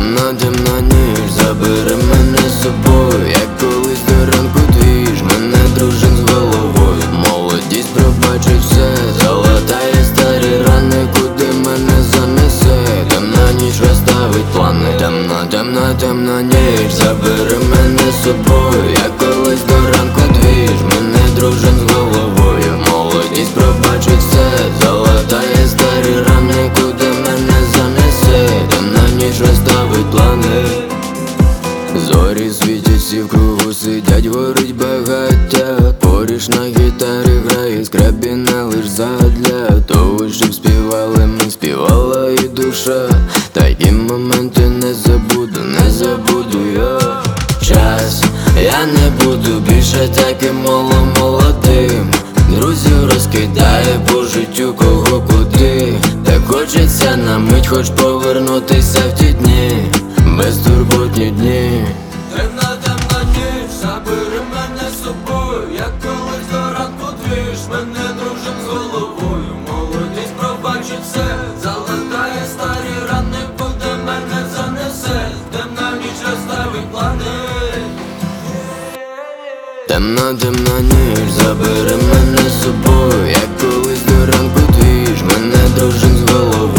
Темна ніч, забери мене з собою, як колись до ранку двіж, мене дружин з головою. Молодість пробачить все, залатає старі рани, куди мене занесе. Темна ніч розставить плани. Темна ніч, забери мене з собою, як колись до ранку двіж, мене дружин з головою. Молодість пробачить все, залатає старі рани, куди мене занесе. Темна ніч розставить плани. Зорі світяться в кругу, сидять, горить багаття. Поріж на гітарі грає, скрабіна лиш задля того, щоб співали ми, співала і душа. Такі моменти не забуду я. Час, я не буду більше таким молодим. Друзів розкидає по життю кого куди. Так хочеться на мить хоч повернутися в ті дні, безтурботні дні. Темна ніч, забери мене з собою, як колись до ранку двіж, мене дружин з головою. Молодість пробачить все, залатає старі рани, куди мене занесе. Темна ніч розставить плани. Темна ніч, забери мене з собою, як колись до ранку двіж, мене дружин з головою.